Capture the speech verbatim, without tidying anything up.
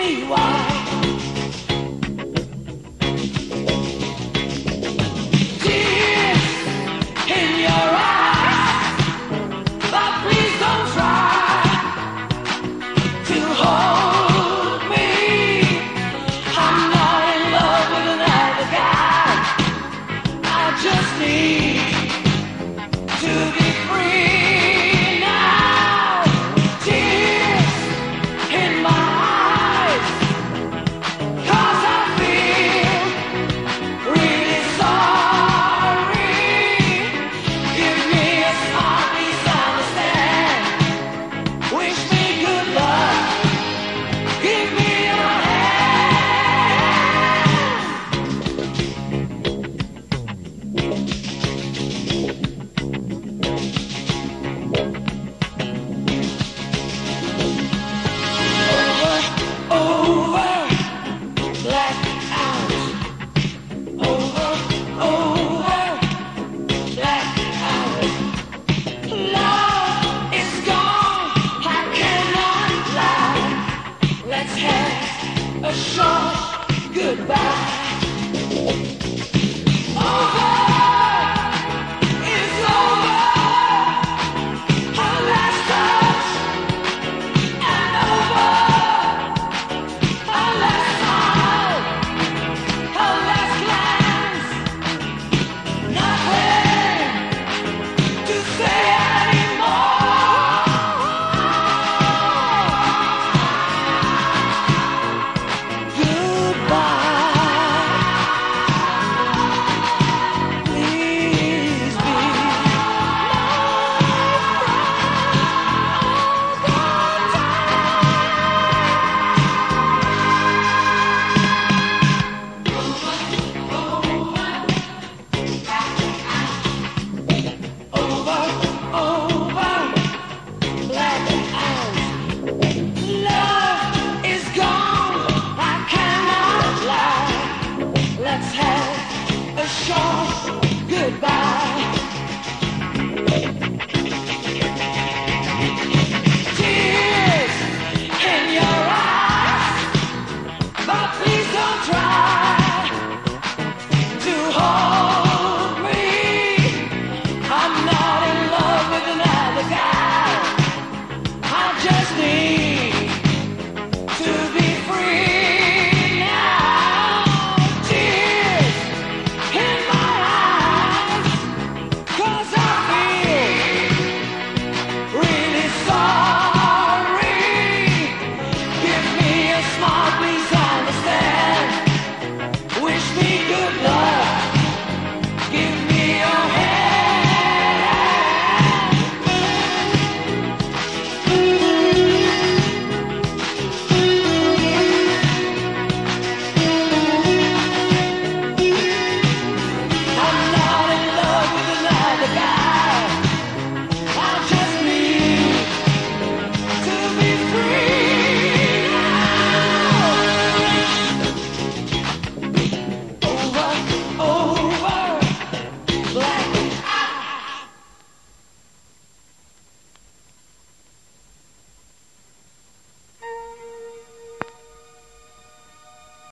me why. Tears in your eyes, but please don't try to hold me. I'm not in love with another guy. I just need to be free now. Tears in my eyes, 'cause I feel really sorry. Give me a smile, please understand. Wish me good luck. Give me your over, black hours. Over, over, black hours. Love is gone, I cannot lie. Let's have a short goodbye. Over is over. Our last touch and over. Our last smile, our last glance. Nothing to say anymore. Goodbye. Please be my over, over, black hours. Love is gone, I cannot lie. Let's have a short